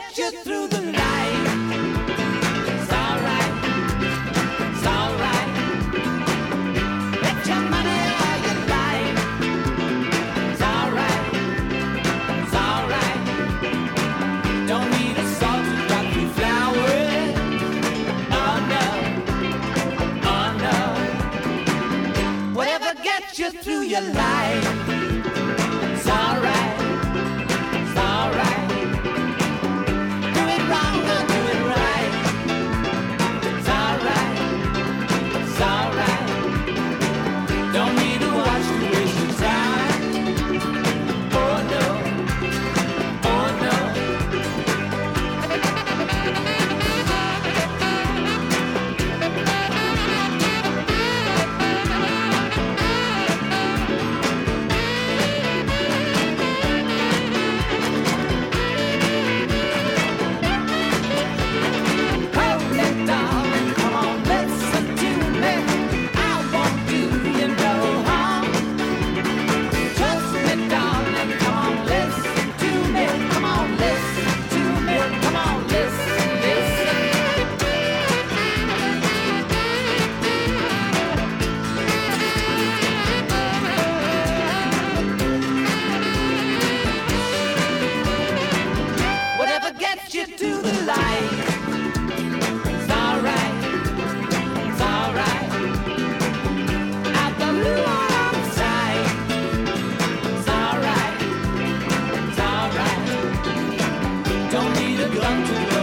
get you through the night. It's alright, it's alright. Bet your money all you like. It's alright, it's alright. Don't need a salt to drop you flowers. Oh no, oh no. Whatever gets you through your life. It's alright. You to the light. It's alright, it's alright. Out the blue or outside. It's alright, it's alright. Don't need a gun to